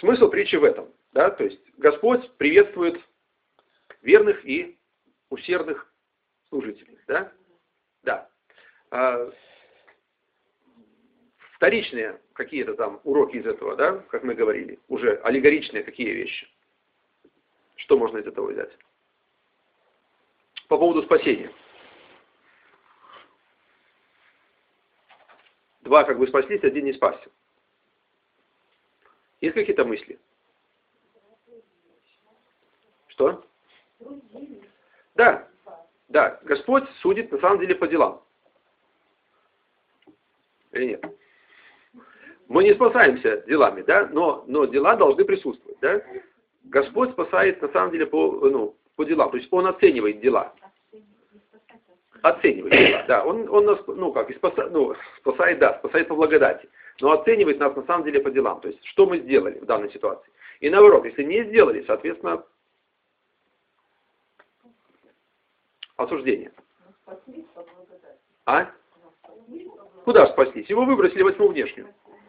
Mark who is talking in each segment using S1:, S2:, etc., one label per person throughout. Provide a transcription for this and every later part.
S1: смысл притчи в этом. Да? То есть Господь приветствует верных и усердных служителей. Да? Да. Вторичные какие-то там уроки из этого, да, как мы говорили, уже аллегоричные какие вещи. Что можно из этого взять? По поводу спасения. Два как бы спаслись, один не спасся. Есть какие-то мысли? Что? Да, да, Господь судит на самом деле по делам. Или нет? Мы не спасаемся делами, да, но дела должны присутствовать, да. Господь спасает на самом деле по делам, то есть Он оценивает дела. Оценивает дела, да. Он нас, спасает, да, спасает по благодати, но оценивает нас на самом деле по делам, то есть что мы сделали в данной ситуации. И наоборот, если не сделали, соответственно, осуждение. А? Куда спаслись? Его выбросили в 8-ю внешнюю.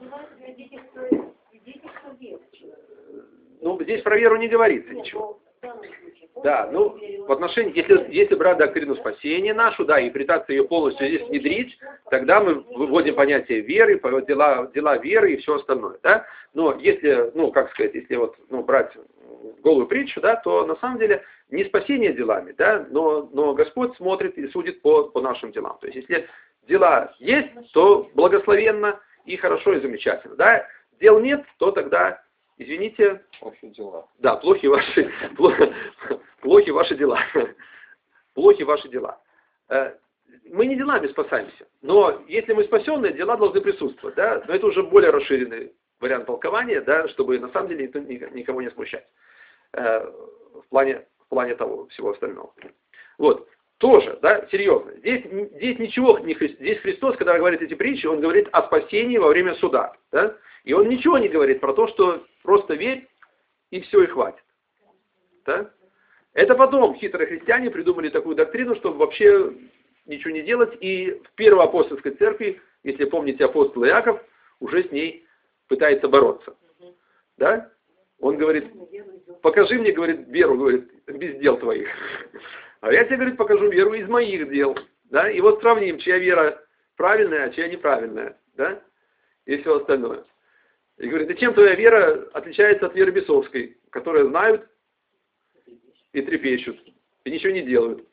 S1: Ну, здесь про веру не говорится ничего. Да, в отношении, если брать доктрину спасения нашу, да, и пытаться ее полностью здесь внедрить, тогда мы выводим понятие веры, дела веры и все остальное, да. Но если, если брать голую притчу, да, то на самом деле не спасение делами, да, но Господь смотрит и судит по нашим делам. То есть, если дела есть, то благословенно и хорошо и замечательно, да. Дел нет, то тогда, извините,
S2: плохие дела.
S1: Да, плохи ваши дела. Плохи ваши дела. Мы не делами спасаемся, но если мы спасенные, дела должны присутствовать, да. Но это уже более расширенный вариант толкования, да, чтобы на самом деле никого не смущать в плане того всего остального. Вот. Тоже, да, серьезно. Здесь ничего, здесь Христос, когда говорит эти притчи, Он говорит о спасении во время суда. Да? И Он ничего не говорит про то, что просто верь, и все, и хватит. Да? Это потом хитрые христиане придумали такую доктрину, чтобы вообще ничего не делать. И в первой апостольской церкви, если помните, апостол Иаков уже с ней пытается бороться. Да? Он говорит, покажи мне, говорит, веру, говорит, без дел твоих. А я тебе, говорит, покажу веру из моих дел. Да? И вот сравним, чья вера правильная, а чья неправильная. Да? И все остальное. И говорит, и чем твоя вера отличается от веры бесовской, которые знают и трепещут, и ничего не делают.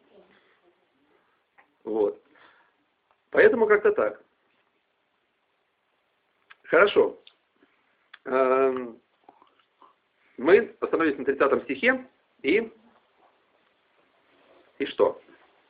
S1: Вот. Поэтому как-то так. Хорошо. Мы остановились на 30 стихе и что?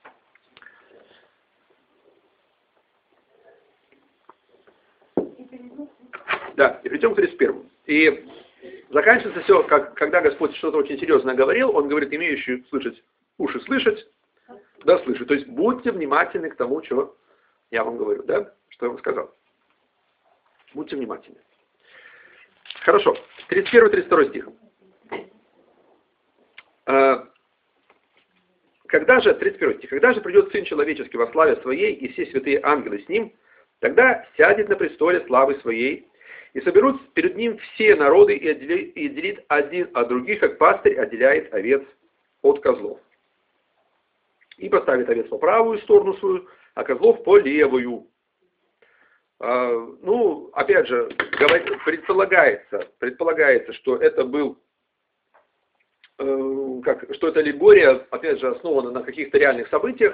S1: Да, и придем к 31. И заканчивается все, когда Господь что-то очень серьезное говорил, Он говорит, имеющие слышать, уши слышать, да слышать. То есть будьте внимательны к тому, что я вам говорю, да, что я вам сказал. Будьте внимательны. Хорошо, 31-32 стих. Когда же, 31 стих, когда же придет Сын Человеческий во славе Своей, и все святые ангелы с Ним, тогда сядет на престоле славы Своей, и соберут перед Ним все народы, и отделит один от других, как пастырь отделяет овец от козлов. И поставит овец по правую сторону свою, а козлов по левую. Опять же, предполагается, что это был, что эта аллегория, опять же, основана на каких-то реальных событиях.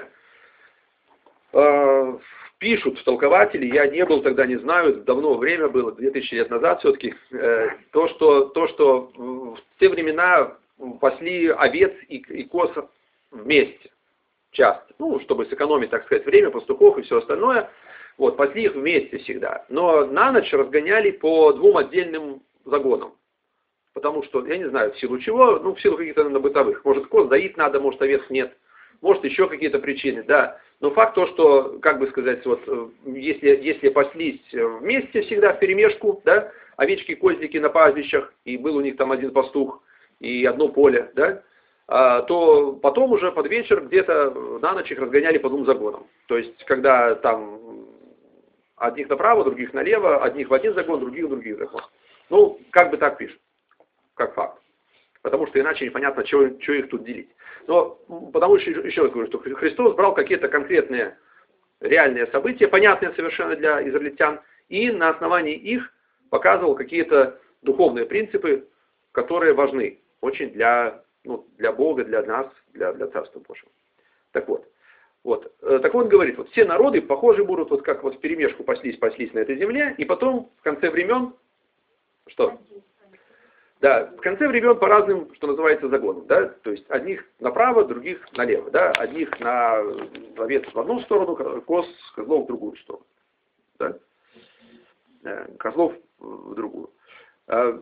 S1: Пишут толкователи, я не был тогда, не знаю, давно время было, 2000 лет назад все-таки, то, что в те времена пасли овец и коз вместе, часто, чтобы сэкономить, так сказать, время, пастухов и все остальное, вот, пасли их вместе всегда, но на ночь разгоняли по двум отдельным загонам, потому что, я не знаю, в силу чего, в силу каких-то, наверное, бытовых, может, коз доить надо, может, овец нет, может, еще какие-то причины, да. Но факт то, что, как бы сказать, вот, если паслись вместе всегда вперемешку, да, овечки, козлики на пастбищах, и был у них там один пастух и одно поле, да, то потом уже под вечер где-то на ночь их разгоняли по двум загонам. То есть, когда там одних направо, других налево, одних в один загон, других в других загон. Ну, как бы так пишут, как факт. Потому что иначе непонятно, что их тут делить. Но потому что, еще раз говорю, что Христос брал какие-то конкретные реальные события, понятные совершенно для израильтян, и на основании их показывал какие-то духовные принципы, которые важны очень для Бога, для нас, для Царства Божьего. Так вот. Так вот, говорит, вот все народы похожи будут, вот как вот в перемешку паслись на этой земле, и потом в конце времен, что? Да, в конце времен по разным, что называется, загонам, да, то есть одних направо, других налево, да, одних на овец в одну сторону, козлов в другую сторону, да, козлов в другую. В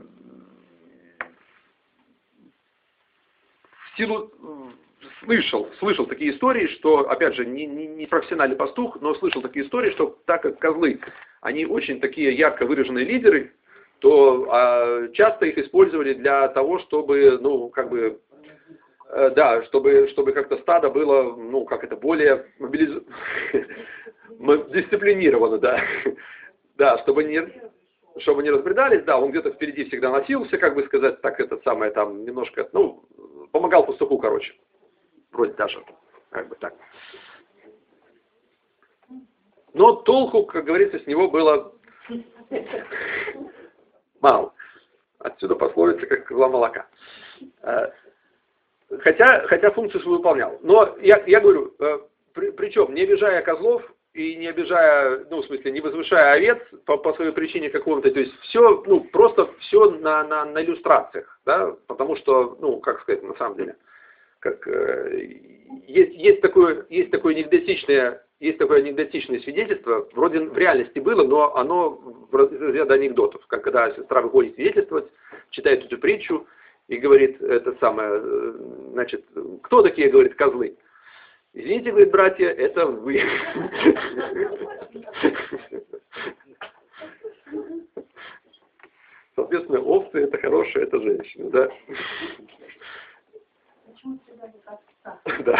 S1: силу слышал такие истории, что, опять же, не профессиональный пастух, но слышал такие истории, что так как козлы, они очень такие ярко выраженные лидеры, то часто их использовали для того, чтобы, чтобы как-то стадо было, более дисциплинировано, да. Да, чтобы не разбредались, да, он где-то впереди всегда носился, как бы сказать, так там немножко, помогал пастуху, короче. Вроде даже, как бы так. Но толку, как говорится, с него было мало. Отсюда пословица, как козла молока. Хотя функцию свою выполнял. Но я говорю, причем не обижая козлов и не обижая, не возвышая овец по своей причине какому-то, то есть все, просто все на иллюстрациях, да, потому что, как сказать, на самом деле, есть такое анекдотичное свидетельство, вроде в реальности было, но оно в ряде анекдотов, когда сестра выходит свидетельствовать, читает эту притчу и говорит, значит, кто такие, говорит, козлы? Извините, говорит, братья, это вы. Соответственно, овцы это хорошие, это женщины, да? Да.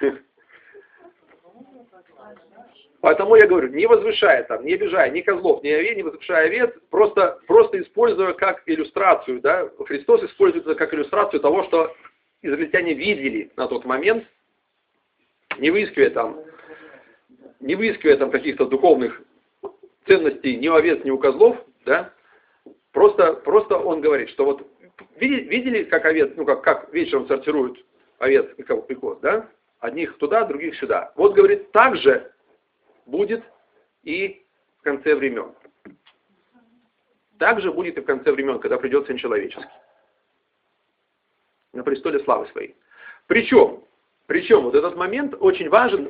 S1: Поэтому я говорю, не возвышая не обижая ни козлов, ни овец, не возвышая овец, просто используя как иллюстрацию, да, Христос использует это как иллюстрацию того, что израильтяне видели на тот момент, не выискивая там каких-то духовных ценностей ни у овец, ни у козлов, да, просто он говорит, что вот видели, как овец, как вечером сортируют овец и коз, да? Одних туда, других сюда. Вот, говорит, так же будет и в конце времен. Так же будет и в конце времен, когда придет Сын Человеческий. На престоле славы своей. Причем вот этот момент очень важен,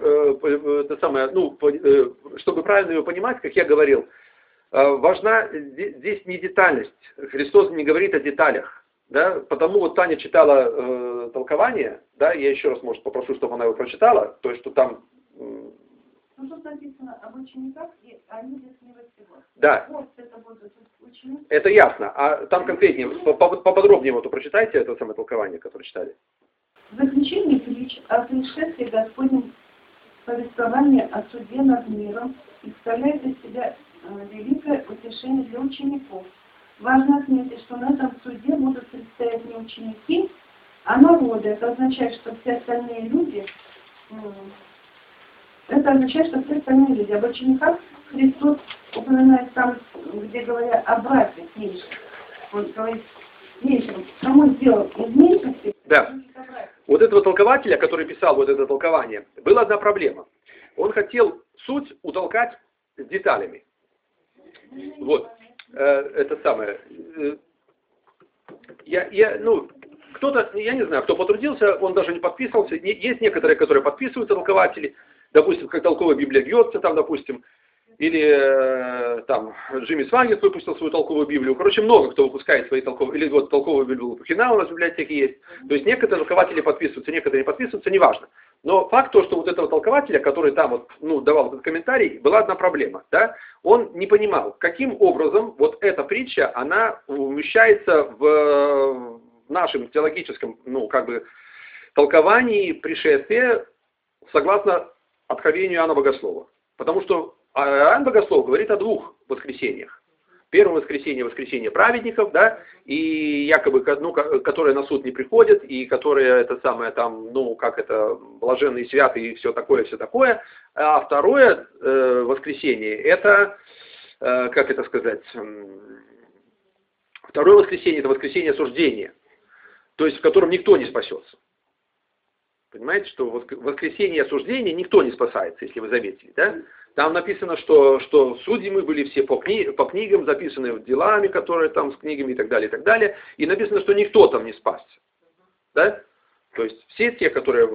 S1: чтобы правильно его понимать, как я говорил, важна здесь не детальность. Христос не говорит о деталях. Да? Потому вот Таня читала толкование, да, я еще раз, может, попрошу, чтобы она его прочитала, то есть, что там... тут написано об учениках и о людях невостигов. Да. Вот это будут ученики. Это ясно. А там конкретнее, поподробнее вот прочитайте это самое толкование, которое читали.
S2: В заключение притч о пришествии Господнем повествования о суде над миром представляет из себя великое утешение для учеников. Важно отметить, что на этом суде будут предстоять не ученики, а народы. Это означает, что все остальные люди, об учениках Христос упоминает там, где говорят о братьях меньше. Он говорит, меньше, кому сделал из меньшости.
S1: Да. Вот этого толкователя, который писал вот это толкование, была одна проблема. Он хотел суть утолкать с деталями. Вот. Это самое. Кто-то, я не знаю, кто потрудился, он даже не подписывался. Есть некоторые, которые подписываются, толкователи, допустим, как толковая Библия Гёдца, там, допустим, или там Джимми Свангет выпустил свою толковую Библию. Короче, много кто выпускает свои толковые, или вот толковую Библию Лопухина у нас в библиотеке есть. То есть некоторые толкователи подписываются, некоторые не подписываются, неважно. Но факт то, что вот этого толкователя, который там давал этот комментарий, была одна проблема. Да? Он не понимал, каким образом вот эта притча, она умещается в нашем теологическом, толковании пришествия согласно откровению Иоанна Богослова. Потому что Иоанн Богослов говорит о двух воскресениях. Первое воскресенье — воскресенье праведников, да, и якобы, ну, которые на суд не приходят, и которые, это самое, там, ну, как это, блаженные, святые, и все такое. А второе воскресенье — это, как это сказать, второе воскресенье — это воскресенье осуждения, то есть в котором никто не спасется. Понимаете, что в воскресенье осуждения никто не спасается, если вы заметили, да? Там написано, что судьи были все по книгам, записаны делами, которые там с книгами и так далее, и написано, что никто там не спасся. Да? То есть все те, которые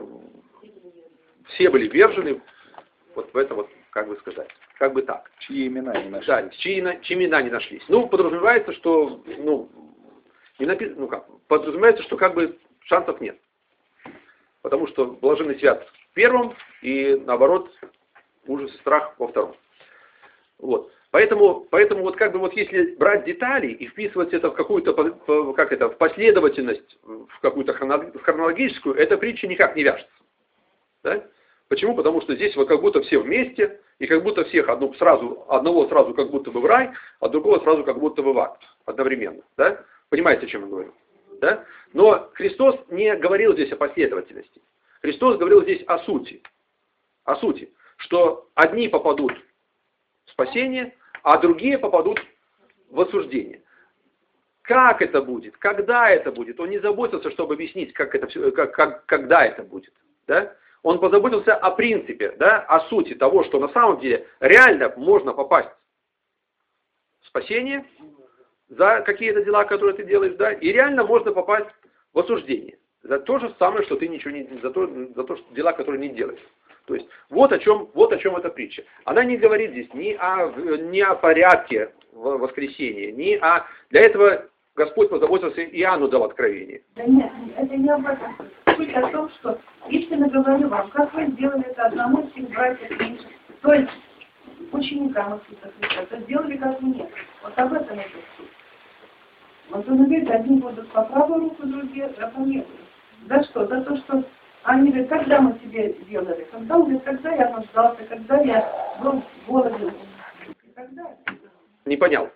S1: все были вержены вот в это вот, как бы сказать, как бы так.
S3: Чьи имена не нашлись.
S1: Да, чьи имена не нашлись. Ну, подразумевается, что, ну, подразумевается, что как бы шансов нет. Потому что блаженный свят в первом, и наоборот, ужас и страх во втором. Вот. Поэтому вот как бы вот если брать детали и вписывать это в какую-то, в последовательность, в какую-то хронологическую, эта притча никак не вяжется. Да? Почему? Потому что здесь вот как будто все вместе, и как будто всех одного сразу как будто бы в рай, а другого сразу как будто бы в ад одновременно. Да? Понимаете, о чем я говорю? Да? Но Христос не говорил здесь о последовательности. Христос говорил здесь о сути. О сути. Что одни попадут в спасение, а другие попадут в осуждение. Как это будет? Когда это будет? Он не заботился, чтобы объяснить, когда это будет. Да? Он позаботился о принципе, да? О сути того, что на самом деле реально можно попасть в спасение за какие-то дела, которые ты делаешь, да, и реально можно попасть в осуждение за то же самое, что ты ничего не, за то, что дела, которые не делаешь. То есть вот о чем эта притча. Она не говорит здесь ни о порядке воскресения, для этого Господь позаботился, Иоанну дал откровение.
S2: Да нет, это не об этом. Суть о том, что истинно говорю вам, как вы сделали это одному из всех братьев меньше, то есть ученикам Иисуса Христа, то сделали как мне. Вот об этом это суть. Вот он говорит, одни будут по правую руку, другие по левую. За что? За то, что они говорят, когда мы тебе делали? Когда, он говорит, когда я нуждался, когда я был голоден. Когда?
S1: Не понял.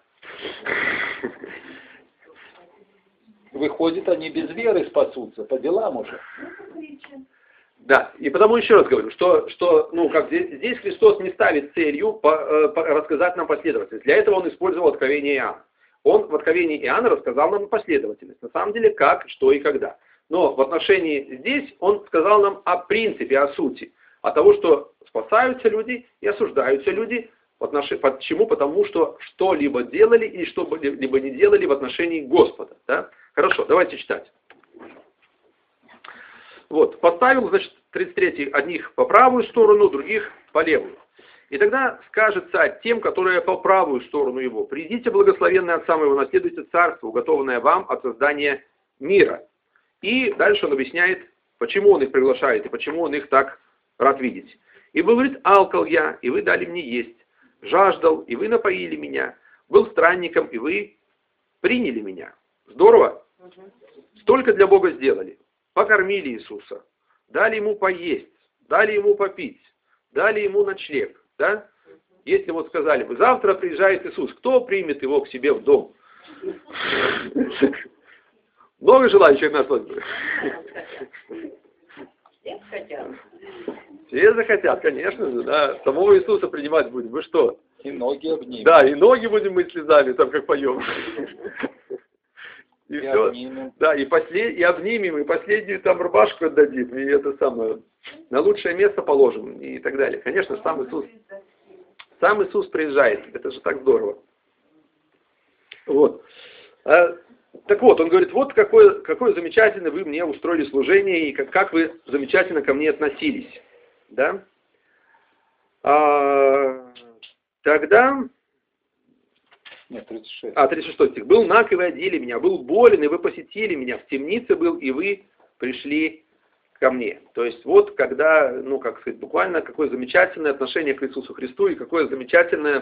S3: Выходит, они без веры спасутся, по делам уже.
S1: Да, и потому еще раз говорю, что ну, как здесь Христос не ставит целью рассказать нам последовательность. Для этого он использовал откровение Иоанна. Он в откровении Иоанна рассказал нам последовательность. На самом деле, как, что и когда. Но в отношении здесь он сказал нам о принципе, о сути. О того, что спасаются люди и осуждаются люди. Почему? Потому что что-либо делали и что-либо не делали в отношении Господа. Да? Хорошо, давайте читать. Вот, поставил, значит, 33-й одних по правую сторону, других по левую. И тогда скажет царь тем, которые по правую сторону его: «Придите, благословенные Отца моего, наследуйте царство, уготованное вам от создания мира». И дальше он объясняет, почему он их приглашает и почему он их так рад видеть. «Ибо, говорит, алкал я, и вы дали мне есть, жаждал, и вы напоили меня, был странником, и вы приняли меня». Здорово? Столько для Бога сделали. Покормили Иисуса, дали ему поесть, дали ему попить, дали ему ночлег. Да? Если вот сказали бы, завтра приезжает Иисус, кто примет его к себе в дом? Много желающих нашлось бы?
S4: Все хотят.
S1: Все захотят, конечно же, да. Самого Иисуса принимать будем. Вы что?
S3: И ноги обнимем.
S1: Да, и ноги будем мыть слезами, там как поем. И все.
S3: Обнимем.
S1: Да, и обнимем, и последнюю там рубашку отдадим, и это самое, на лучшее место положим, и так далее. Конечно, сам Иисус приезжает, это же так здорово. Вот. Так вот, он говорит, вот какое замечательное вы мне устроили служение, и как вы замечательно ко мне относились. Да? Тогда...
S3: Нет, 36.
S1: 36 стих. «Был наг, и вы одели меня, был болен, и вы посетили меня, в темнице был, и вы пришли ко мне». То есть вот когда, ну как сказать, буквально какое замечательное отношение к Иисусу Христу и какое замечательное,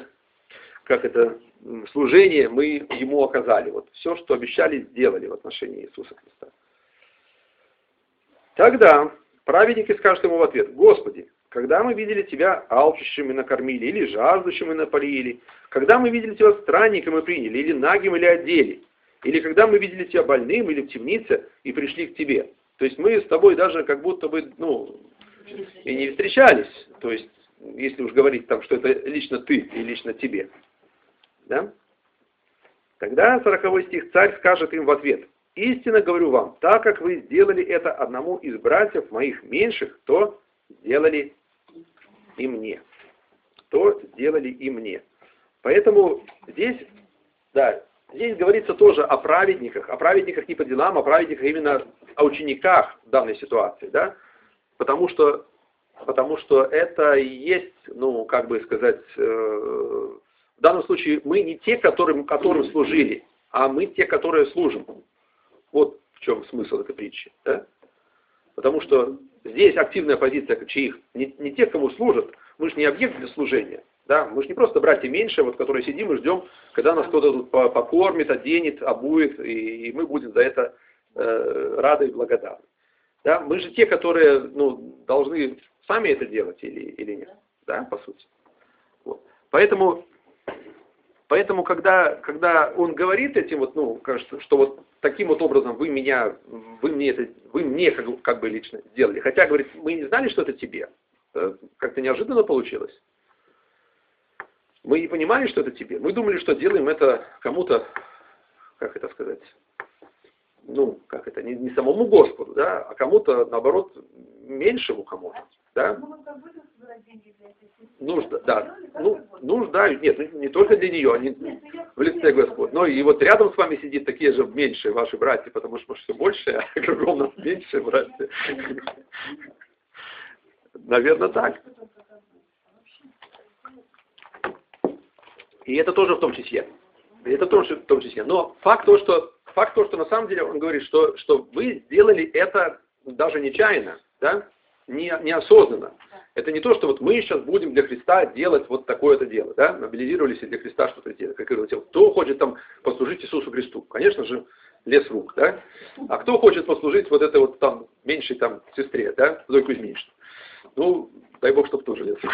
S1: служение мы Ему оказали. Вот все, что обещали, сделали в отношении Иисуса Христа. Тогда праведники скажут ему в ответ: «Господи, когда мы видели тебя алчущим и накормили, или жаждущим и напоили, когда мы видели тебя странником и приняли, или нагим или одели, или когда мы видели тебя больным или в темнице и пришли к тебе. То есть мы с тобой даже как будто бы, и не встречались. То есть, если уж говорить там, что это лично ты и лично тебе. Да? Тогда 40 стих, царь скажет им в ответ: истинно говорю вам, так как вы сделали это одному из братьев моих меньших, то сделали и мне. То сделали и мне. Поэтому здесь говорится тоже о праведниках не по делам, о праведниках именно о учениках в данной ситуации, да? Потому что это и есть, в данном случае мы не те, которым служили, а мы те, которые служим. Вот в чем смысл этой притчи. Да? Потому что здесь активная позиция чьих? Не тех, кому служат. Мы же не объект для служения. Да? Мы же не просто братья меньше, которые сидим и ждем, когда нас кто-то тут покормит, оденет, обует, и мы будем за это рады и благодарны. Да? Мы же те, которые должны сами это делать или нет. Да, по сути. Вот. Поэтому, когда он говорит этим, кажется, что вот таким вот образом вы мне как бы лично сделали. Хотя, говорит, мы не знали, что это тебе. Как-то неожиданно получилось. Мы не понимали, что это тебе. Мы думали, что делаем это кому-то, не самому Господу, да, а кому-то, наоборот, меньшему кому-то. Да? Нет, не только для нее, они в лице Господа, но и вот рядом с вами сидит такие же меньшие ваши братья, потому что все больше, а кругом у нас меньшие братья. Наверное, так. И это тоже в том числе. Но факт то, что на самом деле он говорит, что вы сделали это даже нечаянно, да? Неосознанно. Это не то, что вот мы сейчас будем для Христа делать вот такое-то дело, да? Мобилизировались и для Христа что-то делать. Как говорил, кто хочет там послужить Иисусу Христу? Конечно же, лес рук, да? А кто хочет послужить вот этой вот там меньшей там сестре, да? Зои Кузьминичне? Дай Бог, чтобы тоже лес рук.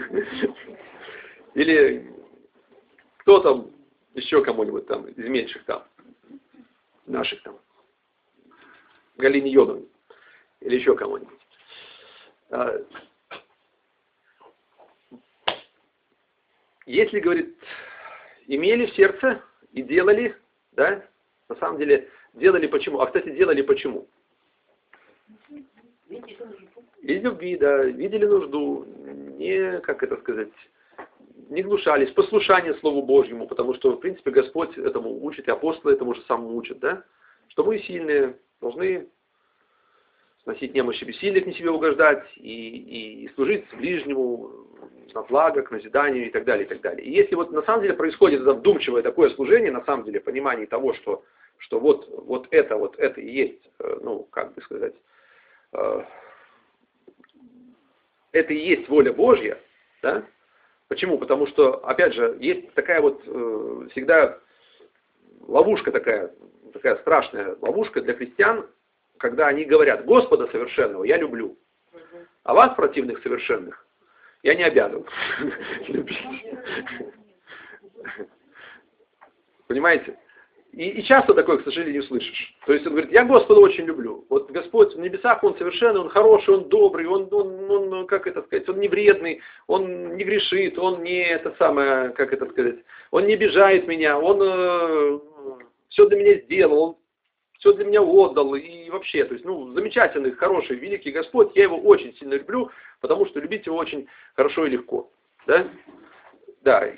S1: Или кто там еще кому-нибудь там из меньших там, наших там, Галине Йоновне, или еще кому-нибудь. Если, говорит, имели в сердце и делали, да, на самом деле, делали почему? А, кстати, делали почему? Из любви, да, видели нужду, не гнушались, послушание Слову Божьему, потому что, в принципе, Господь этому учит, и апостолы этому же самому учат, да, что мы сильные, должны сносить немощи бессильных, не себе угождать, и служить ближнему на благо, к назиданию и так далее, и так далее. И если вот на самом деле происходит это вдумчивое такое служение, на самом деле понимание того, что вот это и есть, это и есть воля Божья, да? Почему? Потому что, опять же, есть такая вот всегда ловушка такая страшная ловушка для христиан, когда они говорят: Господа совершенного я люблю, а вас, противных совершенных, я не обязан любить. Понимаете? И часто такое, к сожалению, слышишь. То есть он говорит: я Господа очень люблю. Вот Господь в небесах, Он совершенный, Он хороший, Он добрый, Он не вредный, Он не грешит, Он не Он не обижает меня, Он все для меня сделал, Он все для меня отдал, и вообще, то есть, замечательный, хороший, великий Господь, я Его очень сильно люблю, потому что любить Его очень хорошо и легко. Да? Да,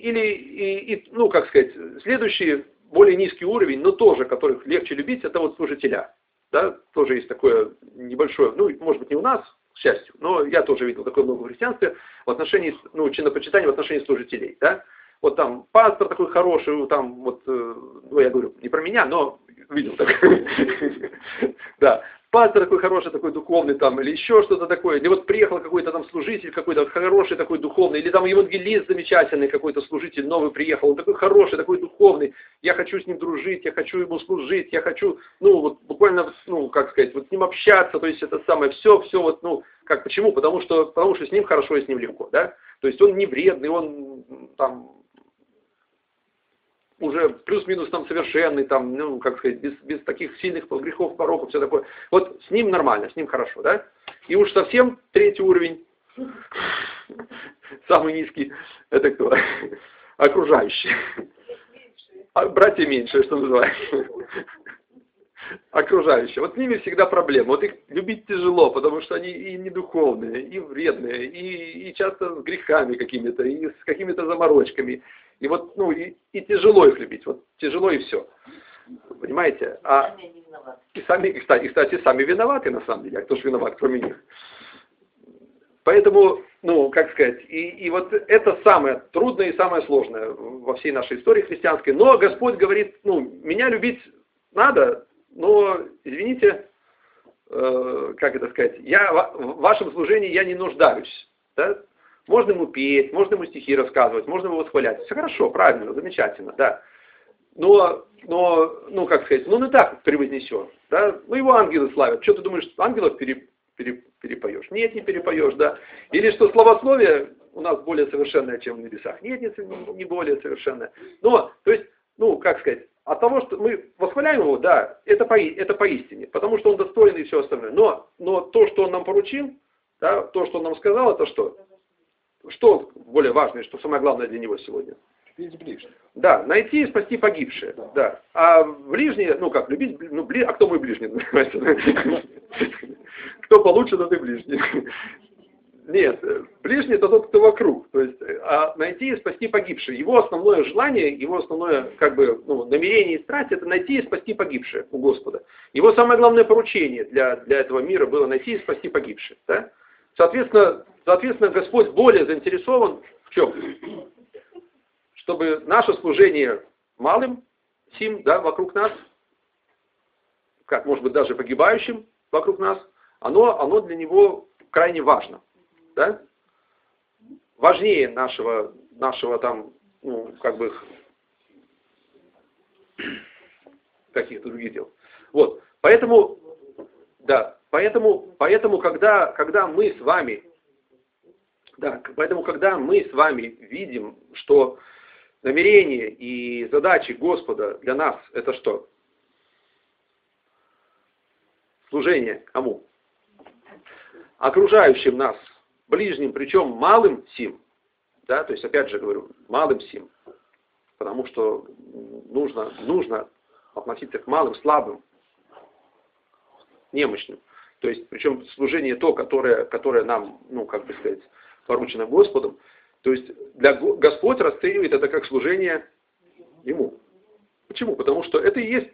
S1: следующий, более низкий уровень, но тоже, которых легче любить, это вот служителя. Да? Тоже есть такое небольшое, может быть, не у нас, к счастью, но я тоже видел такое много в христианстве в отношении, чинопочитания в отношении служителей. Да? Вот там пастор такой хороший, там вот, я говорю, не про меня, но видел такое. Да. пастор такой хороший, такой духовный там, или еще что-то такое, или вот приехал какой-то там служитель, какой-то хороший такой духовный, или там евангелист замечательный какой-то служитель новый приехал, он такой хороший, такой духовный, я хочу с ним дружить, я хочу ему служить, я хочу, ну, вот буквально, ну, как сказать, вот с ним общаться, то есть это самое, все вот, ну, как, почему? Потому что с ним хорошо и с ним легко, да, то есть он не вредный, он там уже плюс-минус там совершенный, там, ну, как сказать, без таких сильных грехов, пороков, все такое. Вот с ним нормально, с ним хорошо, да? И уж совсем третий уровень, самый низкий, это кто? Окружающие. Братья меньшие, что называется. Окружающие. Вот с ними всегда проблема. Вот их любить тяжело, потому что они и недуховные, и вредные, и часто с грехами какими-то, и с какими-то заморочками. И вот, ну, и тяжело их любить. Вот тяжело и все. Понимаете? И сами, кстати, сами виноваты на самом деле. А кто же виноват, кроме них? Поэтому, ну, как сказать, и вот это самое трудное и самое сложное во всей нашей истории христианской. Но Господь говорит, ну, меня любить надо, но, извините, как это сказать, в вашем служении я не нуждаюсь. Да? Можно ему петь, можно ему стихи рассказывать, можно его восхвалять. Все хорошо, правильно, замечательно, да. Но, ну, как сказать, ну, не так превознесен. Да? Ну, его ангелы славят. Что ты думаешь, ангелов перепоешь? Нет, не перепоешь, да. Или что славословие у нас более совершенное, чем в небесах? Нет, не более совершенное. Но, то есть, ну, как сказать, от того, что мы восхваляем его, да, это поистине, потому что он достоин и все остальное. Но то, что он нам поручил, да, то, что он нам сказал, это что? Что более важное, что самое главное для него сегодня?
S3: Любить ближних.
S1: Да, найти и спасти погибшие. Да. А ближние, ну как, любить, ну, а кто мой ближний? Кто получше, тот и ближний. Нет, ближний это тот, кто вокруг. То есть, а найти и спасти погибшие. Его основное желание, его основное как бы, ну, намерение и страсть это найти и спасти погибшие у Господа. Его самое главное поручение для этого мира было найти и спасти погибших. Да? Соответственно, Господь более заинтересован в чем? Чтобы наше служение малым, сим, да, вокруг нас, как может быть даже погибающим вокруг нас, оно для него крайне важно. Да? Важнее нашего там, ну, как бы, каких-то других дел. Вот. Поэтому, когда мы с вами, когда мы с вами видим, что намерения и задачи Господа для нас это что? Служение кому? Окружающим нас, ближним, причем малым сим. Да, то есть, опять же говорю, малым сим. Потому что нужно относиться к малым, слабым, немощным. То есть, причем служение то, которое нам, ну, как бы сказать, поручено Господом. То есть, Господь расценивает это как служение Ему. Почему? Потому что это и есть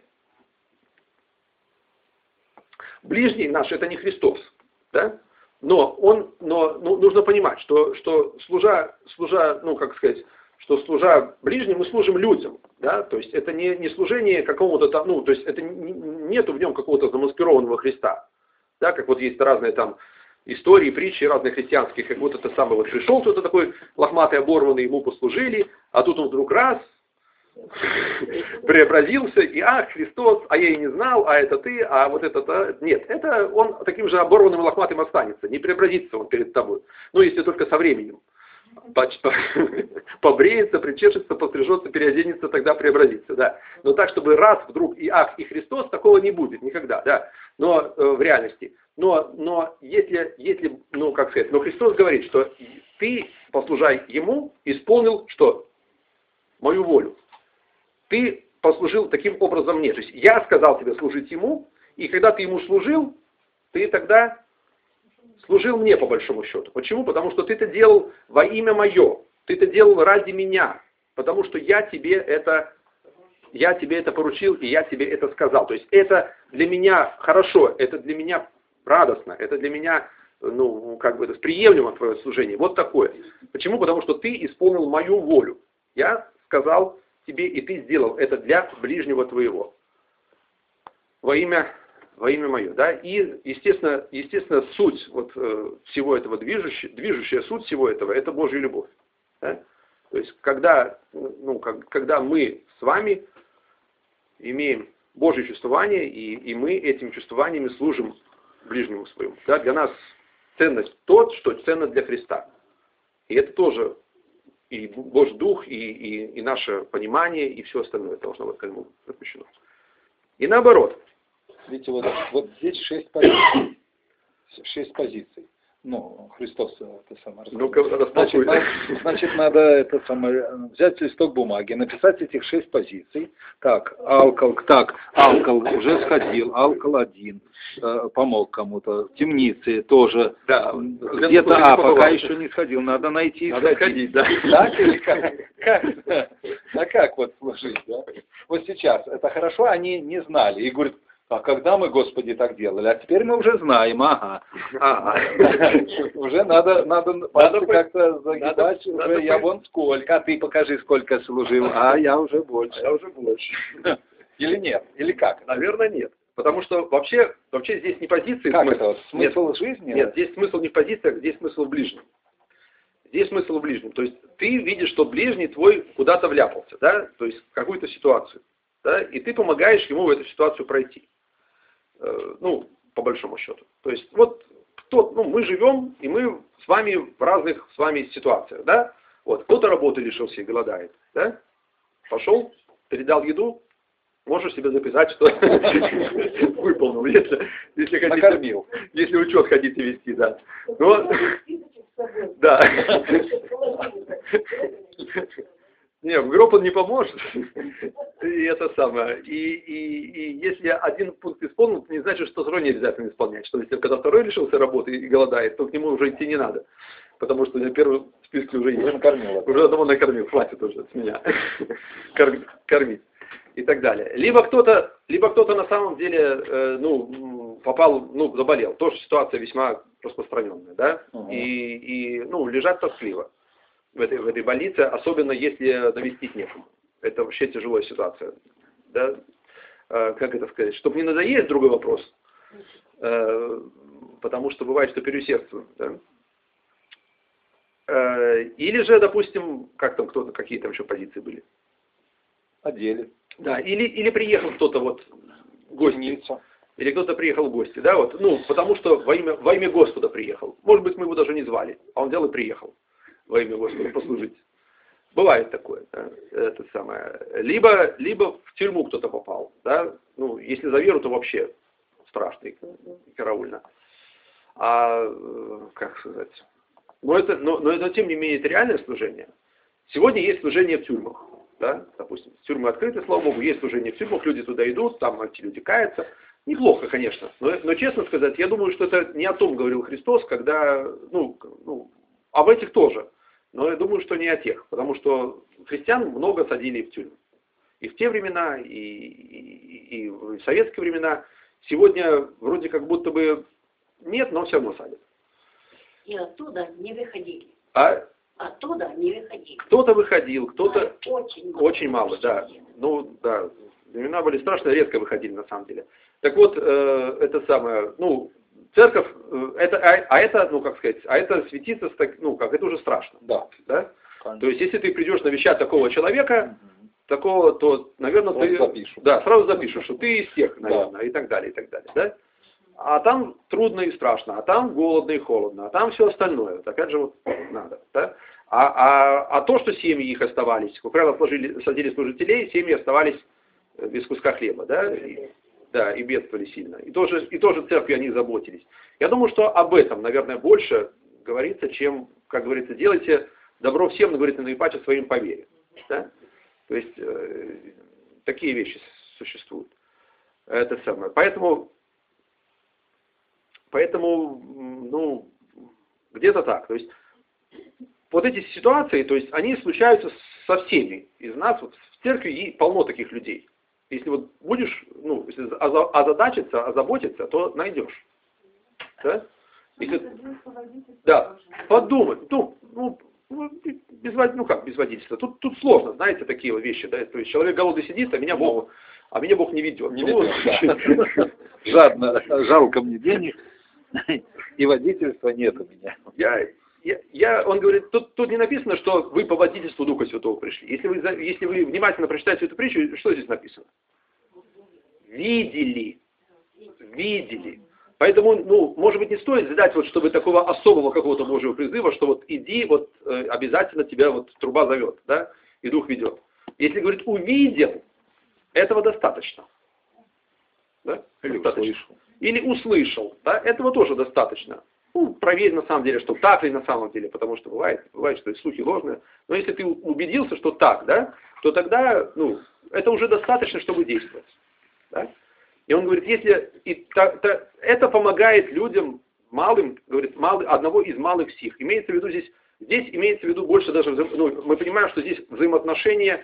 S1: ближний наш, это не Христос. Да? Но нужно понимать, что служа, ну, как сказать, что служа ближним, мы служим людям. Да? То есть, это не служение какому-то там, ну, то есть, это нету в нем какого-то замаскированного Христа. Да, как вот есть разные там истории, притчи разные христианские, как вот это самое, вот пришел кто-то такой лохматый, оборванный, ему послужили, а тут он вдруг раз преобразился, и Христос, а я и не знал, а это ты, а вот это-то. Нет, это он таким же оборванным и лохматым останется, не преобразится он перед тобой. Ну, если только со временем. Побреется, причешется, пострижется, переоденется, тогда преобразится, да. Но так, чтобы раз вдруг и Христос, такого не будет никогда, да. Но в реальности. Но если, ну, как сказать, но Христос говорит, что ты, послужай Ему, исполнил что? Мою волю. Ты послужил таким образом мне. То есть я сказал тебе служить Ему, и когда ты Ему служил, ты тогда служил мне по большому счету. Почему? Потому что ты это делал во имя мое. Ты это делал ради меня. Потому что я тебе это поручил, и я тебе это сказал. То есть это для меня хорошо, это для меня радостно, это для меня, ну, как бы, это приемлемо твое служение. Вот такое. Почему? Потому что ты исполнил мою волю. Я сказал тебе, и ты сделал это для ближнего твоего. Во имя во имя мое, да, и, естественно, суть вот всего этого, движущая суть всего этого, это Божья любовь, да? То есть, когда мы с вами имеем Божье чувствование, и мы этими чувствованиями служим ближнему своему, да, для нас ценность тот, что ценно для Христа, и это тоже и Божий Дух, и наше понимание, и все остальное должно быть к нему запрещено. И наоборот.
S3: Видите, вот здесь 6 позиций. 6 позиций. Ну, Христос это самое. Значит, надо взять листок бумаги, написать этих 6 позиций. Так, Алкал уже сходил, Алкал один, помог кому-то. В темнице тоже.
S1: Да,
S3: где-то пока еще не сходил, надо найти.
S1: Надо сходить, да.
S3: Так или как? А как вот сложить, да? Вот сейчас, это хорошо, они не знали. И говорят, а когда мы, Господи, так делали? А теперь мы уже знаем, Уже надо как-то загибать, уже я вон сколько, а ты покажи, сколько служил, а я уже больше. Или нет? Или как?
S1: Наверное, нет. Потому что вообще здесь не позиции.
S3: Как это? Смысл жизни?
S1: Нет, здесь смысл не в позициях, здесь смысл в ближнем. Здесь смысл в ближнем. То есть ты видишь, что ближний твой куда-то вляпался, да? То есть в какую-то ситуацию. Да? И ты помогаешь ему в эту ситуацию пройти. Ну, по большому счету. То есть, вот мы живем, и мы с вами в разных с вами ситуациях, да? Вот, кто-то работы лишился и голодает, да? Пошел, передал еду, можешь себе записать, что выполнил, если хотите.
S3: Накормил.
S1: Если учет хотите вести, да. Но, да. Не, в гроб он не поможет. И это самое. И если один пункт исполнен, это не значит, что второй не обязательно исполнять. Что если когда второй лишился работы и голодает, то к нему уже идти не надо. Потому что у меня первый в списке уже есть. Уже одного накормил, хватит уже с меня. Кормить. И так далее. Либо кто-то на самом деле, заболел. Тоже ситуация весьма распространенная, да? И лежать тоскливо в этой больнице, особенно если навестить некому. Это вообще тяжелая ситуация. Да? Как это сказать? Чтобы не надоесть, другой вопрос. Потому что бывает, что переусердствуем. Да? Или же, допустим, какие там еще позиции были?
S3: О деле.
S1: Да, или приехал кто-то в гости. Или кто-то приехал в гости, да, потому что во имя Господа приехал. Может быть, мы его даже не звали, а он взял и приехал во имя Господа послужить. Бывает такое, да, это самое. Либо в тюрьму кто-то попал, да, если за веру, то вообще страшно и караульно. Как сказать? Но это тем не менее это реальное служение. Сегодня есть служение в тюрьмах, да, допустим, тюрьмы открыты, слава Богу, есть служение в тюрьмах, люди туда идут, там эти люди каются. Неплохо, конечно, но честно сказать, я думаю, что это не о том говорил Христос, когда, об этих тоже. Но я думаю, что не о тех, потому что христиан много садили в тюрьму. И в те времена, и в советские времена. Сегодня вроде как будто бы нет, но все равно садят.
S4: И оттуда не выходили. Оттуда не выходили.
S1: Кто-то выходил, кто-то
S4: очень
S1: мало, да. Да, времена были страшные, редко выходили на самом деле. Так вот, это самое, церковь, это светиться, это уже страшно.
S3: Да.
S1: Да? То есть, если ты придешь навещать такого человека, то, наверное, сразу запишешь, что ты из тех, наверное, и так далее, да? А там трудно и страшно, а там голодно и холодно, а там все остальное. Вот опять же, надо, да? А то, что семьи их оставались, как правило, садили служителей, семьи оставались без куска хлеба, да? И бедствовали сильно. И тоже церкви о них заботились. Я думаю, что об этом, наверное, больше говорится, чем, как говорится, делайте добро всем, но, говорит, наипаче своим по вере. Да? То есть, такие вещи существуют. Это самое. Поэтому, где-то так. То есть, вот эти ситуации, то есть, они случаются со всеми из нас. Вот в церкви и полно таких людей. Если вот будешь, если озаботиться, то найдешь. Да? Да, подумать. Без водительства. Тут сложно, знаете, такие вот вещи. Да? То есть человек голодный сидит, а меня Бог не ведет.
S3: жадно, жалко мне денег, и водительства нет у меня.
S1: Он говорит, тут не написано, что вы по водительству Духа Святого пришли. Если вы внимательно прочитаете эту притчу, что здесь написано? Видели. Поэтому, может быть, не стоит ждать, чтобы такого особого какого-то Божьего призыва, что иди, обязательно тебя труба зовет, да, и Дух ведет. Если говорит увидел, этого достаточно. Да? Или услышал, да, этого тоже достаточно. Проверь на самом деле, что так ли на самом деле, потому что бывает, что и слухи ложные. Но если ты убедился, что так, да, то тогда, это уже достаточно, чтобы действовать. Да? И он говорит, это помогает людям малым, говорит, одного из малых сих. Имеется в виду здесь имеется в виду больше даже, мы понимаем, что здесь взаимоотношения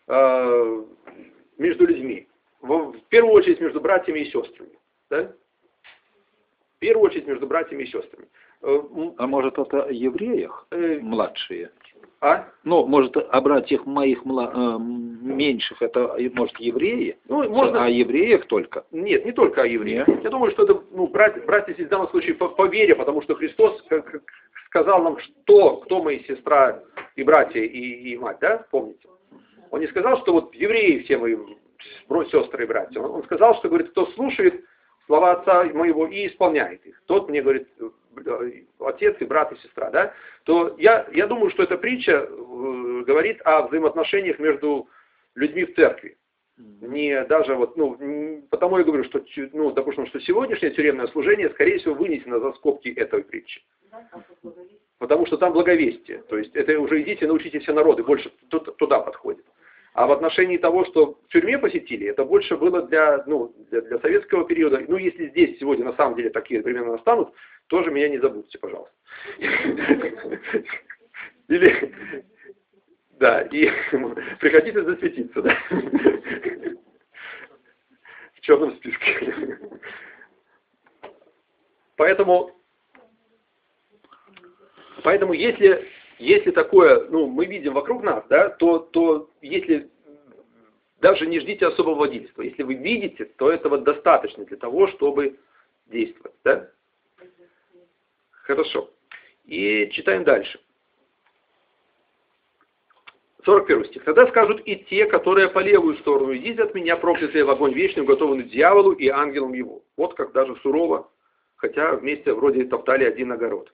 S1: между людьми. В первую очередь между братьями и сестрами. Да? В первую очередь между братьями и сестрами.
S3: А может это о евреях младшие?
S1: А?
S3: Может о братьях моих меньших, это может евреи?
S1: Можно...
S3: О евреях только?
S1: Нет, не только о евреях. Я думаю, что это братья здесь в данном случае по вере, потому что Христос сказал нам, кто мои сестра и братья и мать, да? Помните? Он не сказал, что евреи все мои сестры и братья. Он сказал, что, говорит, кто слушает слова отца моего и исполняет их. Тот мне, говорит, отец и брат и сестра, да? То я думаю, что эта притча говорит о взаимоотношениях между людьми в церкви. Не даже потому я говорю, что, допустим, что сегодняшнее тюремное служение, скорее всего, вынесено за скобки этой притчи. Потому что там благовестие. То есть это уже идите, научите все народы, больше туда подходит. А в отношении того, что в тюрьме посетили, это больше было для советского периода. Если здесь сегодня на самом деле такие времена настанут, тоже меня не забудьте, пожалуйста. И приходите засветиться, да? В черном списке. Поэтому если такое, мы видим вокруг нас, да, то если даже не ждите особого водительства, если вы видите, то этого достаточно для того, чтобы действовать, да? Хорошо. И читаем дальше. 41 стих. Тогда скажут и те, которые по левую сторону, идите от меня, проклятые в огонь вечный, уготованный дьяволу и ангелам его. Вот как даже сурово, хотя вместе вроде топтали один огород.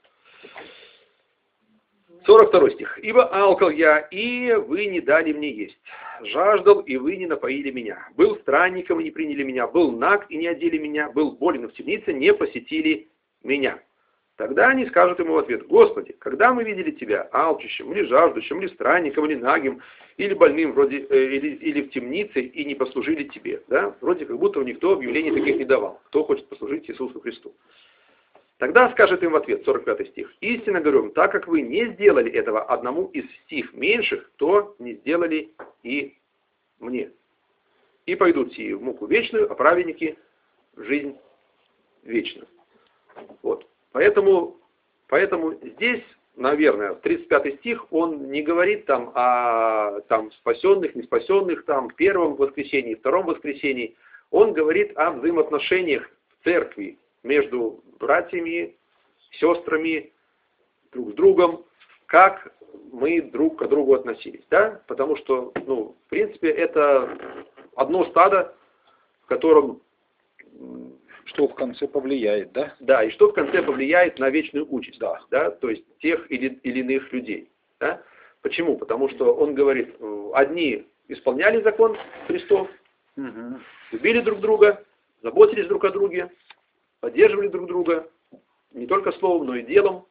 S1: 42 стих. «Ибо алкал я, и вы не дали мне есть. Жаждал, и вы не напоили меня. Был странником, и не приняли меня. Был наг, и не одели меня. Был болен в темнице, не посетили меня». Тогда они скажут ему в ответ: «Господи, когда мы видели Тебя алчущим, или жаждущим, или странником, или нагим, или больным, вроде, или в темнице, и не послужили Тебе». Да? Вроде как будто никто объявлений таких не давал. Кто хочет послужить Иисусу Христу? Тогда скажет им в ответ, 45 стих: «Истинно говорю вам, так как вы не сделали этого одному из сих меньших, то не сделали и мне. И пойдут сии в муку вечную, а праведники в жизнь вечную». Вот. Поэтому здесь, наверное, 35 стих, он не говорит там о спасенных, не спасенных, в первом воскресении, втором воскресении. Он говорит о взаимоотношениях в церкви между братьями, сестрами, друг с другом, как мы друг к другу относились. Да? Потому что, в принципе, это одно стадо, в котором...
S3: Что в конце повлияет, да?
S1: Да, и что в конце повлияет на вечную участь, да? То есть тех или иных людей. Да? Почему? Потому что он говорит, одни исполняли закон Христов, любили друг друга, заботились друг о друге, поддерживали друг друга, не только словом, но и делом,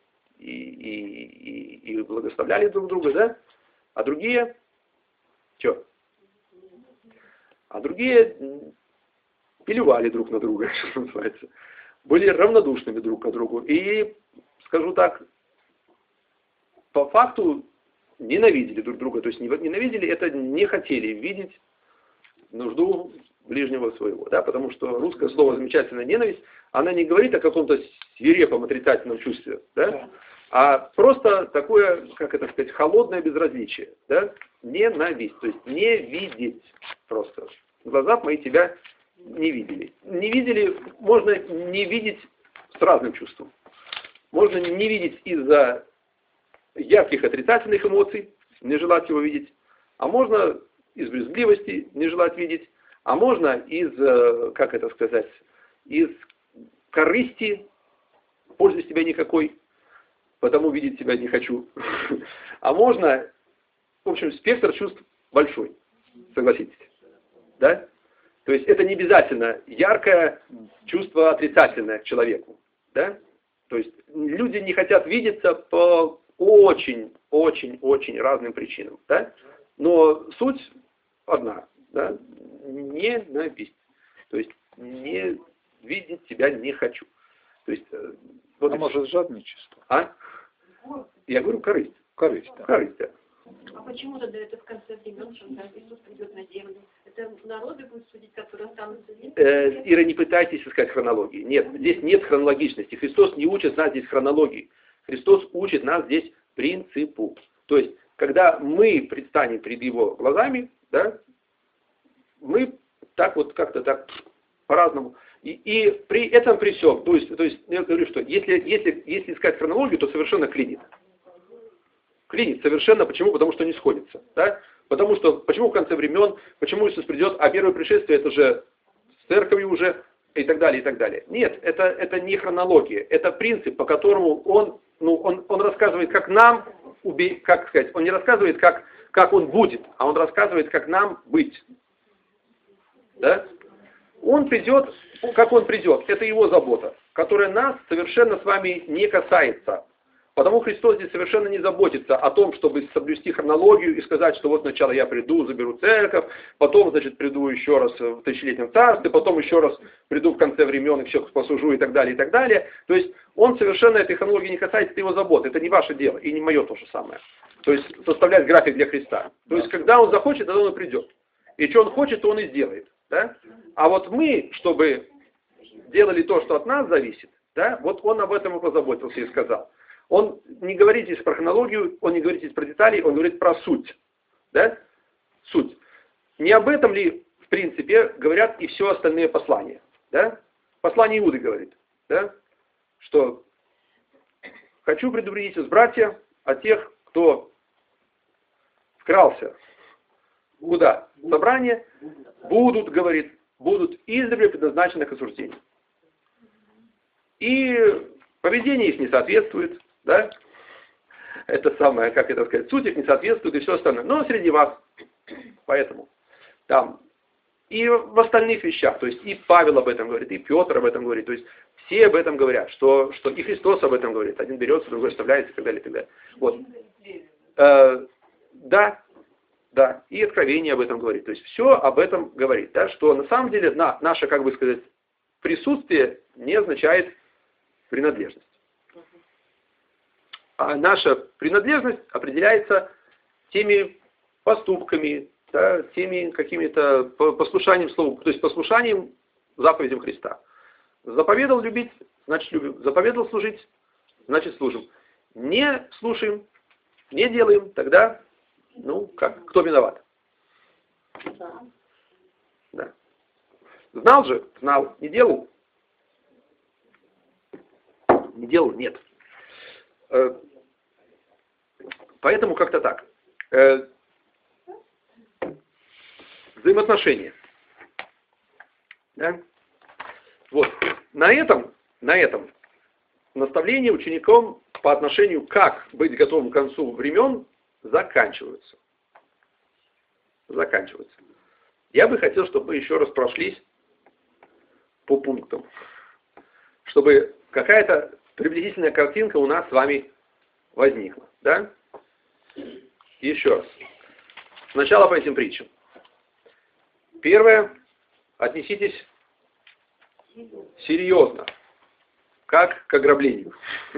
S1: и благословляли друг друга, да? А другие, что? А другие плевали друг на друга, что называется. Были равнодушными друг к другу. И, скажу так, по факту ненавидели друг друга. То есть ненавидели, это не хотели видеть нужду ближнего своего. Да? Потому что русское слово «замечательная ненависть», она не говорит о каком-то свирепом отрицательном чувстве. Да? А просто такое, как это сказать, холодное безразличие. Да? Ненависть. То есть не видеть просто. В глазах мои тебя Не видели. Не видели, можно не видеть с разным чувством. Можно не видеть из-за ярких отрицательных эмоций, не желать его видеть. А можно из брезгливости не желать видеть. А можно из, как это сказать, из корысти, пользы с тебя никакой, потому видеть тебя не хочу. А можно, в общем, спектр чувств большой, согласитесь. Да? То есть это не обязательно яркое чувство отрицательное к человеку. Да? То есть люди не хотят видеться по очень разным причинам. Да? Но суть одна. Да? Ненависть. То есть не видеть тебя не хочу. То есть, вот
S3: может жадничество?
S1: А? Я говорю корысть.
S3: Корысть, да.
S1: Корысть, да.
S4: А почему тогда это в конце времен, что Иисус придет на землю? Это народы будут судить, которые останутся здесь?
S1: Ира, не пытайтесь искать хронологии. Нет, здесь нет хронологичности. Христос не учит нас здесь хронологии. Христос учит нас здесь принципу. То есть, когда мы предстанем перед Его глазами, да, мы так вот как-то так по-разному. И при этом при всем, то есть я говорю, что если искать хронологию, то совершенно клинит. Клинит совершенно. Почему? Потому что не сходится. Да? Потому что, почему в конце времен, почему Иисус придет, а первое пришествие это же с церковью уже, и так далее, и так далее. Нет, это не хронология. Это принцип, по которому он рассказывает, как нам, как сказать, он не рассказывает, как он будет, а он рассказывает, как нам быть. Да? Он придет, как он придет, это его забота, которая нас совершенно с вами не касается. Потому Христос здесь совершенно не заботится о том, чтобы соблюсти хронологию и сказать, что вот сначала я приду, заберу церковь, потом, значит, приду еще раз в тысячелетнем царстве, потом еще раз приду в конце времен и все послужу и так далее, и так далее. То есть он совершенно этой хронологии не касается, это его забота, это не ваше дело, и не мое то же самое. То есть составлять график для Христа. То есть когда он захочет, тогда он и придет. И что он хочет, то он и сделает. Да? А вот мы, чтобы делали то, что от нас зависит, да, вот он об этом и позаботился и сказал. Он не говорит здесь про хронологию, он не говорит здесь про детали, он говорит про суть. Да? Суть. Не об этом ли, в принципе, говорят и все остальные послания? Да? Послание Иуды говорит, да? Что хочу предупредить вас, братья, о тех, кто вкрался. Куда? Собрание будут, говорит, будут издревле предназначены к осуждению. И поведение их не соответствует, да? Это самое, как это сказать, суть их не соответствует и все остальное. Но среди вас, поэтому, там, и в остальных вещах, то есть и Павел об этом говорит, и Петр об этом говорит, то есть все об этом говорят, что и Христос об этом говорит, один берется, другой оставляется и так далее, и так далее. Вот. Да, и Откровение об этом говорит. То есть все об этом говорит. Да, что на самом деле наше, как бы сказать, присутствие не означает принадлежность. А наша принадлежность определяется теми поступками, да, теми какими-то послушанием слову, то есть послушанием заповедям Христа. Заповедал любить, значит любим. Заповедал служить, значит служим. Не слушаем, не делаем, тогда кто виноват? Да. Знал же? Знал. Не делал? Не делал? Нет. Поэтому как-то так. Взаимоотношения. Да? Вот. На этом наставление ученикам по отношению, как быть готовым к концу времен, заканчиваются. Я бы хотел, чтобы мы еще раз прошлись по пунктам. Чтобы какая-то приблизительная картинка у нас с вами возникла. Да? Еще раз. Сначала по этим притчам. Первое. Отнеситесь серьезно. Как к ограблению.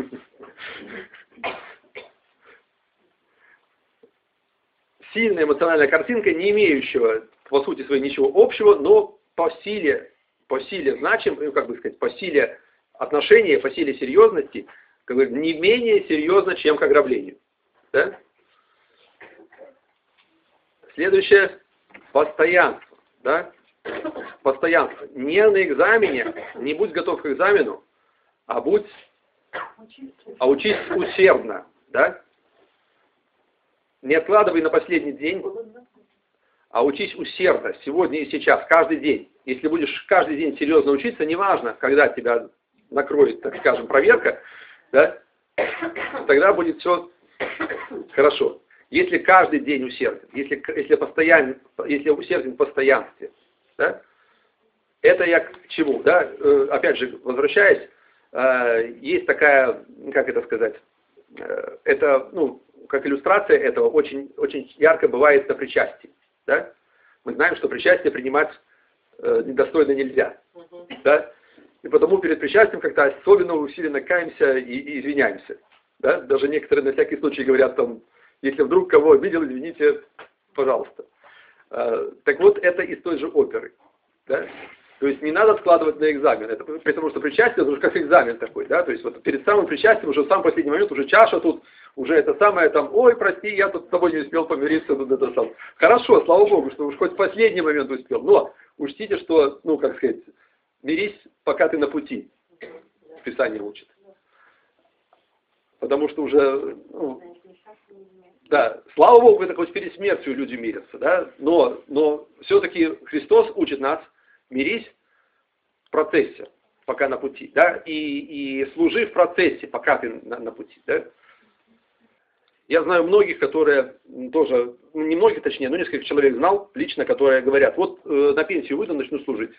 S1: Сильная эмоциональная картинка, не имеющего, по сути своей, ничего общего, но по силе значим, как бы сказать, по силе отношения, по силе серьезности, как бы, не менее серьезно, чем к ограблению. Да? Следующее — постоянство. Да? постоянство. Не на экзамене, не будь готов к экзамену, а учись усердно, да? Не откладывай на последний день, а учись усердно, сегодня и сейчас, каждый день. Если будешь каждый день серьезно учиться, неважно, когда тебя накроет, так скажем, проверка, да, тогда будет все хорошо. Если каждый день усерден, если усерден в постоянстве, да, это я к чему, да, опять же, возвращаясь, есть такая, как это сказать, это, ну, как иллюстрация этого очень, очень ярко бывает на причастии, да. Мы знаем, что причастие принимать недостойно нельзя, да, и потому перед причастием как-то особенно усиленно каемся и извиняемся, да, даже некоторые на всякий случай говорят там, если вдруг кого обидел, извините, пожалуйста. Так вот, это из той же оперы, да. То есть не надо откладывать на экзамен, это потому что причастие это уже как экзамен такой, да, то есть вот перед самым причастием уже в самый последний момент уже чаша тут, уже это самое там, ой, прости, я тут с тобой не успел помириться, тут это сам. Хорошо, слава Богу, что уж хоть в последний момент успел, но учтите, что, ну, как сказать, мирись, пока ты на пути, Писание учит. Потому что уже, ну, да, слава Богу, это хоть перед смертью люди мирятся, да, но все-таки Христос учит нас мирись в процессе, пока на пути, да, и служи в процессе, пока ты на пути, да. Я знаю многих, которые тоже, не многих точнее, но несколько человек знал лично, которые говорят, вот на пенсию выйду, начну служить.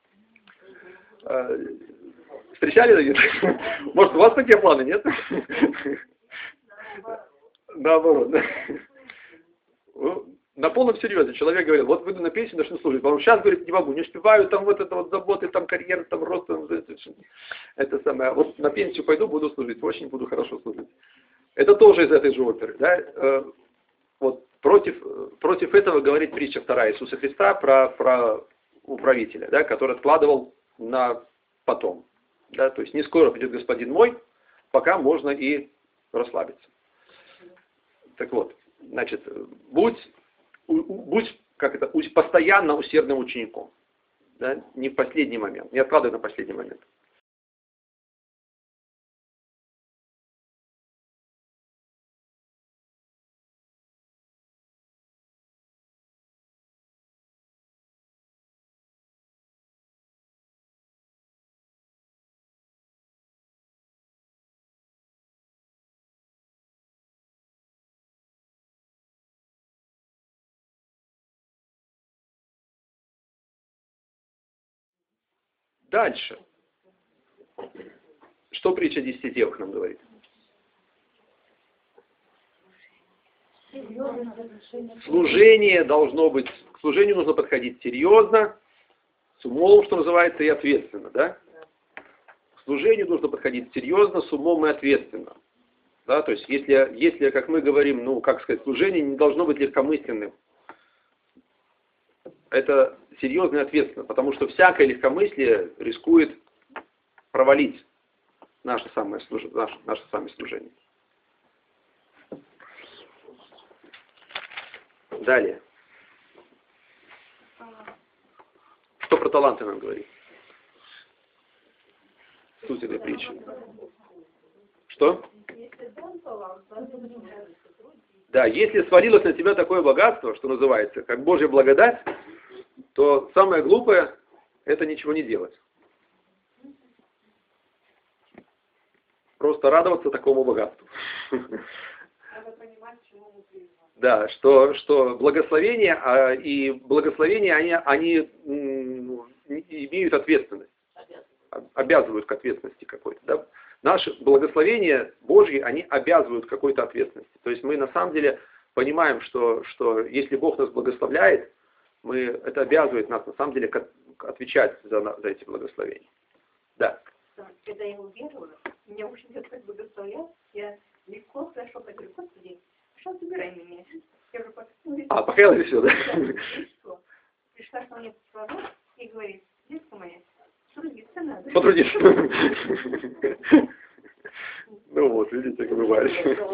S1: Встречали? Может, у вас такие планы, нет? Наоборот. На полном серьезе человек говорил, вот выйду на пенсию, начну служить. Потому что сейчас, говорит, не могу, не успеваю, там вот это вот заботы, там карьера, там рост, там, это самое. Вот на пенсию пойду, буду служить, очень буду хорошо служить. Это тоже из этой же оперы, да. Вот против этого говорит притча 2 Иисуса Христа про управителя, да, который откладывал на потом. Да, то есть не скоро придет господин мой, пока можно и расслабиться. Так вот, значит, будь постоянно усердным учеником. Да? Не в последний момент, не откладывай на последний момент. Дальше. Что притча 10 девах нам говорит? Служение должно быть, к служению нужно подходить серьезно, с умом, что называется, и ответственно, да? К служению нужно подходить серьезно, с умом и ответственно. Да? То есть, если, как мы говорим, ну, как сказать, служение не должно быть легкомысленным. Это серьезно и ответственно, потому что всякое легкомыслие рискует провалить наше самое служение. Далее. Что про таланты нам говорит? Суть этой притчи. Что? Да, если свалилось на тебя такое богатство, что называется, как Божья благодать, то самое глупое – это ничего не делать. Просто радоваться такому богатству.
S2: Надо понимать, чему мы призваны.
S1: Да, что благословения, и благословения, они имеют ответственность, обязывают к ответственности какой-то. Да? Наши благословения Божьи, они обязывают к какой-то ответственности. То есть мы на самом деле понимаем, что если Бог нас благословляет, это обязывает нас на самом деле отвечать за эти благословения. Да.
S4: Когда я уверовала, меня очень Господь благословлял, я легко, хорошо говорю, Господи, пожалуйста, забирай меня. Я уже
S1: покаялась и все, да?
S4: Что? Пришла ко мне пророк и говорит, детка моя, трудиться надо.
S1: Потрудиться. Ну вот, видите, как бывает.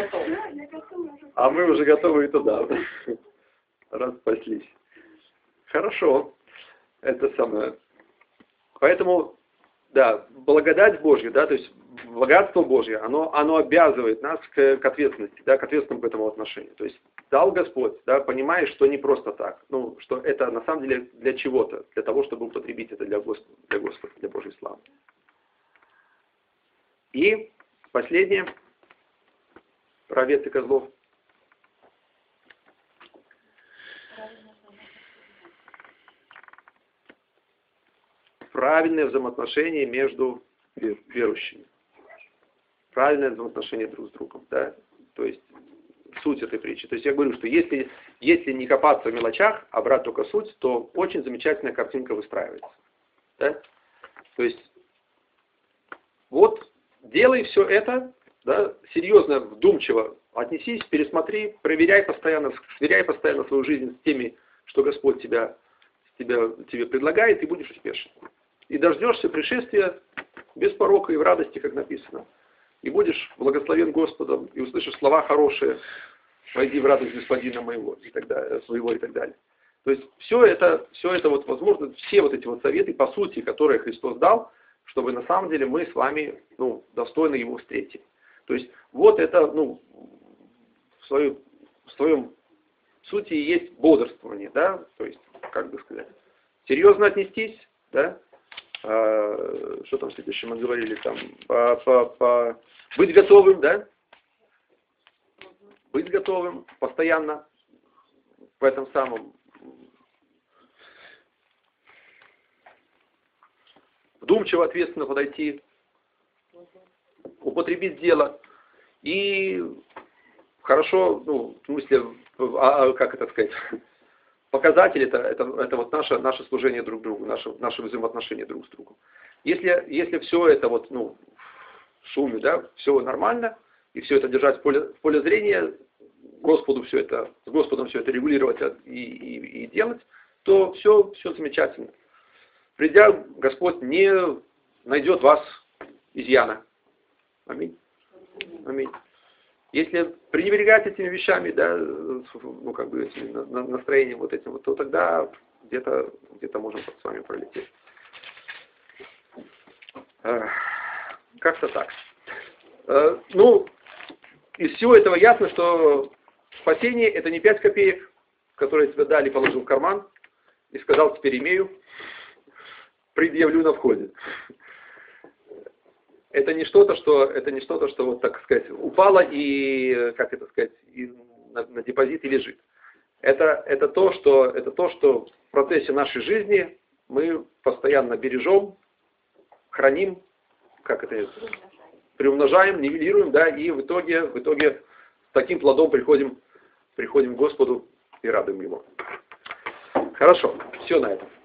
S1: А мы уже готовы и туда. Раз спаслись. Хорошо. Это самое. Поэтому, да, благодать Божья, да, то есть богатство Божье, оно обязывает нас к ответственности, да, к ответственному к этому отношению. То есть дал Господь, да, понимаешь, что не просто так, ну, что это на самом деле для чего-то, для того, чтобы употребить это для Господа, для Божьей славы. И последнее, про овец и козлов. Правильное взаимоотношение между верующими. Правильное взаимоотношение друг с другом. Да? То есть суть этой притчи. То есть я говорю, что если не копаться в мелочах, а брать только суть, то очень замечательная картинка выстраивается. Да? То есть вот делай все это, да, серьезно, вдумчиво отнесись, пересмотри, проверяй постоянно, сверяй постоянно свою жизнь с теми, что Господь тебе предлагает, и будешь успешен. И дождешься пришествия без порока и в радости, как написано. И будешь благословен Господом, и услышишь слова хорошие, войди в радость Господина моего, и так далее, своего и так далее. То есть все это вот возможно, все вот эти вот советы, по сути, которые Христос дал, чтобы на самом деле мы с вами, ну, достойно Его встретить. То есть вот это, ну, в своем сути и есть бодрствование, да, то есть, как бы сказать, серьезно отнестись, да, что там следующее мы говорили, там, быть готовым, да, быть готовым постоянно в этом самом, вдумчиво, ответственно подойти, употребить дело и хорошо, ну, в смысле, как это сказать, показатель это вот наше служение друг другу, наше взаимоотношения друг с другом. Если все это вот, ну, в шуме, да, все нормально, и все это держать в поле зрения, с Господом все это регулировать и делать, то все замечательно. Придя, Господь не найдет вас изъяна. Аминь. Аминь. Если пренебрегать этими вещами, да, ну, как бы этим настроением вот этим, то тогда где-то можем с вами пролететь. Как-то так. Ну, из всего этого ясно, что спасение это не 5 копеек, которые тебе дали, положил в карман и сказал, теперь имею, предъявлю на входе. Это не что-то, что вот, так сказать, упало и, как это сказать, и на депозите лежит. Это то, что в процессе нашей жизни мы постоянно бережем, храним, приумножаем, нивелируем, да, и в итоге с таким плодом приходим к Господу и радуем Его. Хорошо, все на этом.